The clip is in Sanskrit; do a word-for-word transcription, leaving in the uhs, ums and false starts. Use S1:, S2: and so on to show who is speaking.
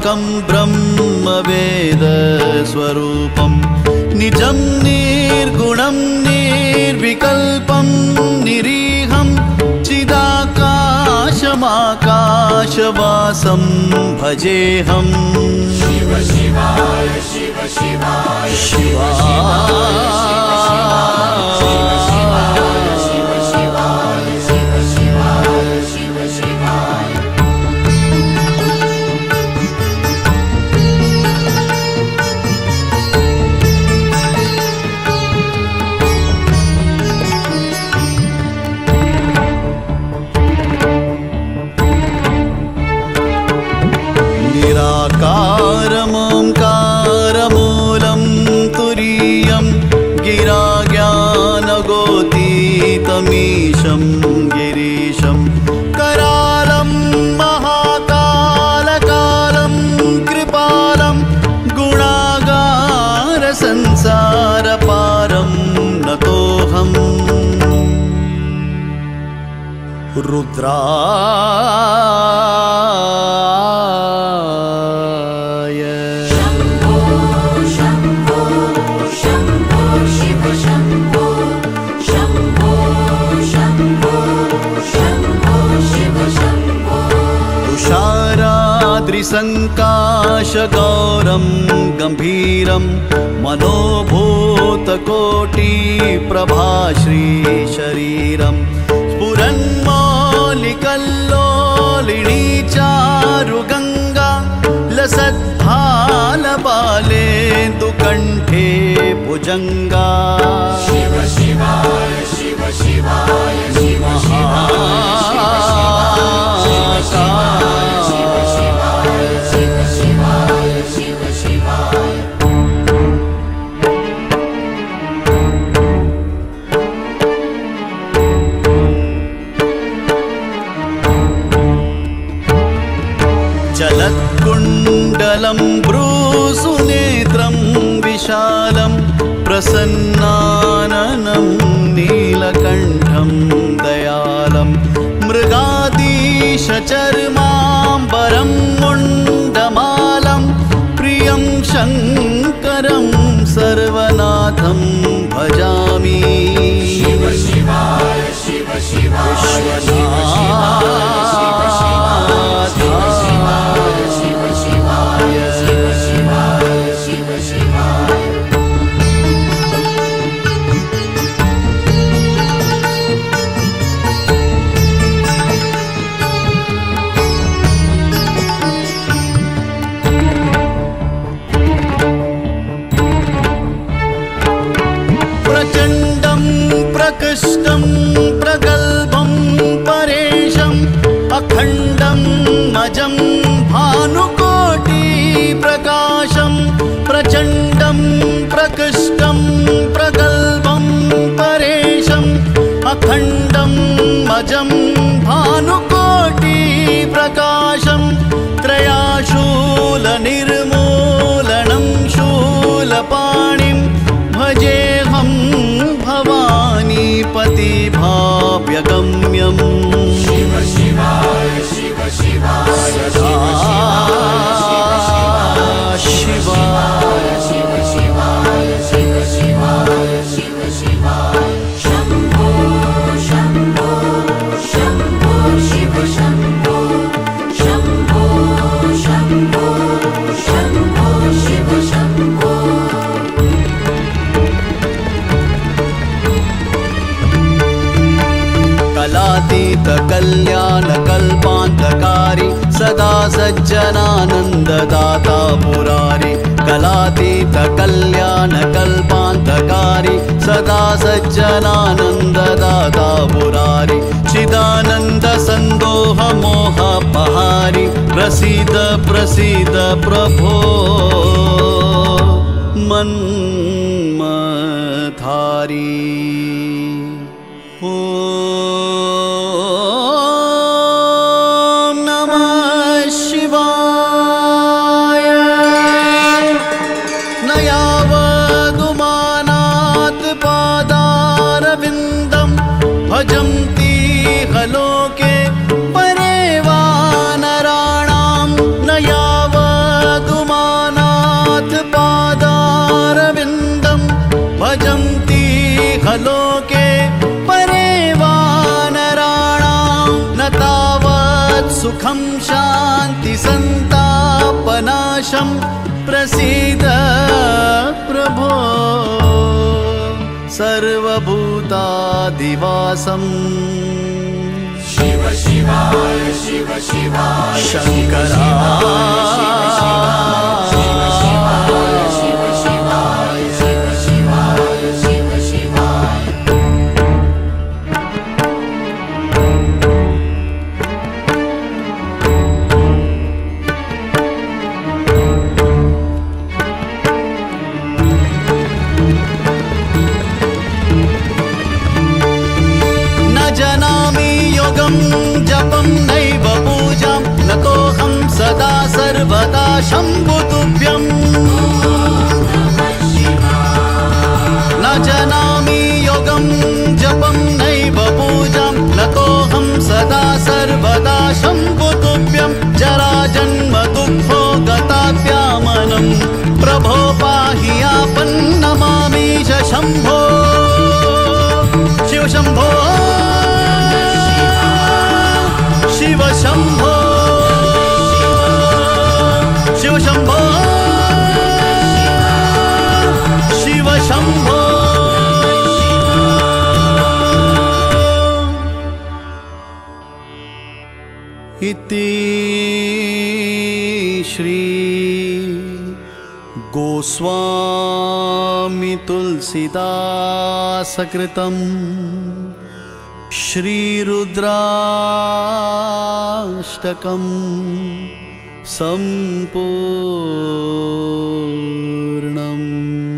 S1: व्यापकं ब्रह्मवेदस्वरूपं निजं निर्गुणं निर्विकल्पं निरीहं चिदाकाशमाकाशवासं भजेऽहम्।
S2: शिव शिवाय शिव शिवाय शिवाय
S1: निराकारमोङ्कारमूलं तुरीयं गिराज्ञानगोतीतमीशं गिरीशं करालं महाकालकालं कृपालं गुणागारसंसारपारं नतोऽहम्। रुद्रा संकाशगौरं गंभीरं मनोभूतकोटिप्रभाश्रीशरीरं स्फुरन्मौलिकल्लोलिनी चारुगङ्गा लसद्भालबालेन्दुकण्ठे भुजङ्गा।
S2: शिव शिवाय शिव शिवाय शिव
S1: जलत्कुण्डलं भ्रूसुनेत्रं विशालं प्रसन्नाननं नीलकण्ठं दयालं मृगादीशचर्माम्बरं मुण्डमालं प्रियं शङ्करं सर्वनाथं भजामि।
S2: शिव शिवाय शिव शिवाय
S1: प्रचण्डं प्रकृष्टं प्रगल्भं परेशम् अखण्डं अजं भानुकोटिप्रकाशं प्रचण्डं प्रकृष्टं प्रगल्भं परेशम् अखण्डं अजं भानुकोटिप्रकाशं त्रयाशूलनिर्मूलनं शूलपाणिं भजेऽहं भवानीपतिभाव्यगम्यम्।
S2: शिव शिवाय शिव शिवाय शिव शिवाय शिव शिवाय शिव शिवाय शिव शिवाय शम्भो शम्भो शम्भो शिव शम्भो शम्भो शम्भो शम्भो शिव शम्भो।
S1: कलातीत कल्याणकल्पान्तकारी सदा सज्जनानन्ददाता पुरारी। कलातीत कल्याणकल्पान्तकारी सदा सज्जनानन्ददाता पुरारी। चिदानन्द सन्दोह मोहपहारी प्रसीद प्रसीद प्रभो मन्मथारी। ॐ नमः शिवाय। न यावदुमानात् पादारविन्दं भजन्ति हलोके परे वा नराणां। न यावत् लोके परे वानराणां न तावत् सुखं शान्ति संतापनाशं प्रसीद प्रभो सर्वभूतादिवासं
S2: शिव शिवाय शिव शिवाय
S1: शंकरा जपं नैव पूजां नतोऽहं सदा सर्वदा शम्भो तुभ्यं न जानामि योगं जपं नैव पूजां नतोऽहं सदा सर्वदा शम्भो तुभ्यं जराजन्म दुःखो गताप्यामनं प्रभो पाहि आपन्नमामि च शम्भो शिव शम्भो शिव शम्भो शिव शम्भो शिव शम्भो इति श्री गोस्वामी तुलसीदास कृतम् श्रीरुद्राष्टकं सम्पूर्णम्।